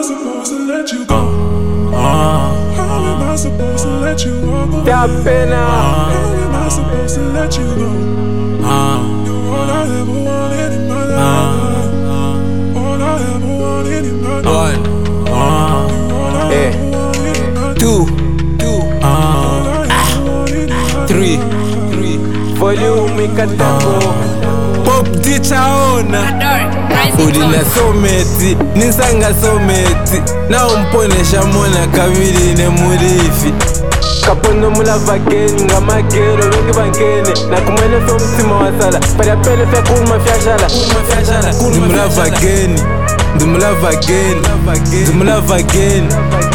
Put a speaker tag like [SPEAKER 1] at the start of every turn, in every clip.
[SPEAKER 1] supposed to let you go? How am I supposed to let you walk away?
[SPEAKER 2] How
[SPEAKER 1] am I supposed to let you go? You're all I ever wanted in my life. All I ever wanted in my life.
[SPEAKER 2] Two, three, volume ikatako. Pop dichaona udina someti ninsanga someti na umponesha mona kabiri ne murifi kapondo mulava geni nga magero wengi bangene na kumwene fe umutima wasala parapele fe kulma fyashala ndimulava geni ndimulava geni ndimulava geni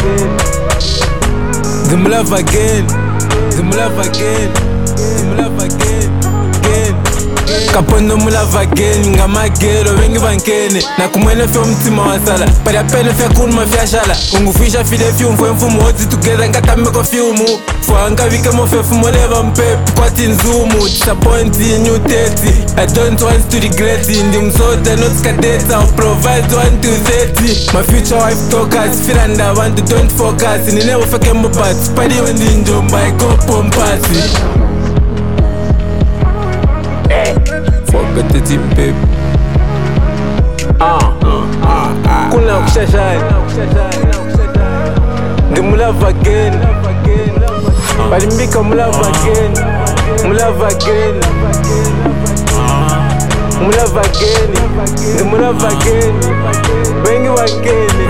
[SPEAKER 2] ndimulava geni ndimulava geni ndimulava geni kapondo mulava geni nga magero wengi bankene na kumwene fe umutima wasala parapele fe kulma fyashala ungufisha fide fyumfwe mfumu oti together ngatameko fyumu fwanga vike mofefu moleva mpepu kwati nzumu disappoint in you 30 I don't want to regret it ndi msoda not kadeta I'll provide 1 to 30 my future wife talkers feel and I want to don't focus nine wafake mbati padiwe ndi njomba ikopo mpasi Fuck the tip babe kuna kushashani ndi mulava again balimbika mulava again mulava again mulava again ndi mulava again wengi wageni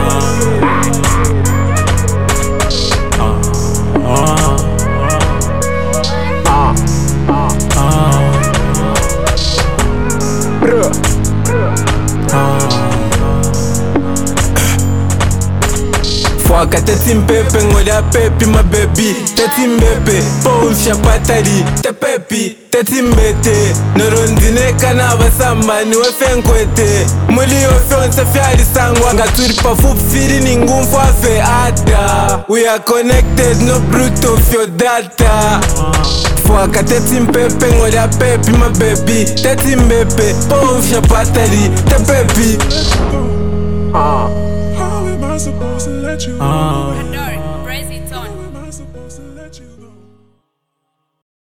[SPEAKER 2] Fuaka teti mpepe ngolia pepi my baby teti mbepe pousha patari te pepi teti mbete norondine kana basamba ni wefenkwete muli ofense fyali sangwa ngaturi pafupi firi ni ngumfu afe ada we are connected no brute of your data Fuaka teti mpepe ngolia pepi my baby teti mbepe pousha patari te pepi
[SPEAKER 1] How am I supposed to let you go?